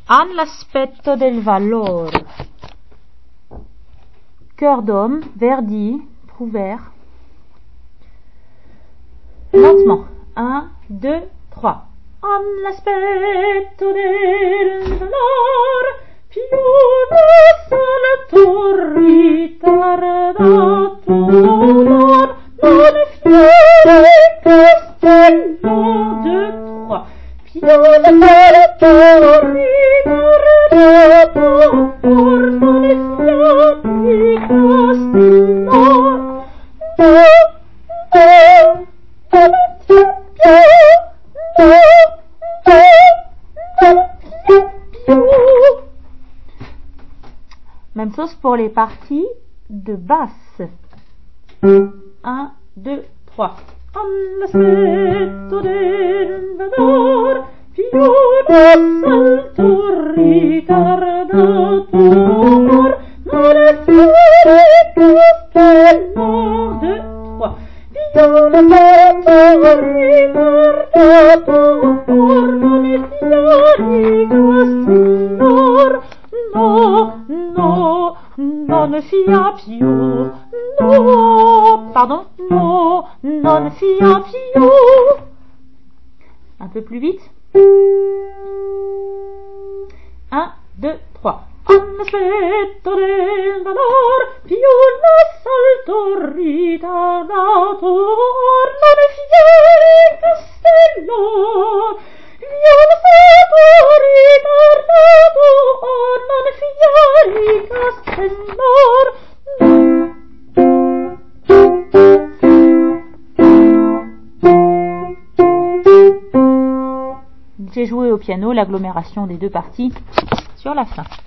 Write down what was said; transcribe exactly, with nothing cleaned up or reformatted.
all'aspetto del valore. Cœur d'homme, Verdi, Prouvaire. Lentement. Un, deux, trois. All'aspetto del valore, più salto ritardato, non, non è fiore castello. Deux, trois. Più salto ritardato, non è fiore castello. No, Même chose pour les parties de basse. un, deux, trois. All'aspetto del valor, più salto ritardato, non è fiore castello. Deux, trois. Più salto ritardato, non è fiore castello. No, no, non fia più, no, pardon, no, non fia più. Un peu plus vite. Un, deux, trois. All'aspetto del valor, più lo salto ritardato, non è fiore castello. Più lo salto ritardato, non è fiore castello. J'ai joué au piano l'agglomération des deux parties sur la fin.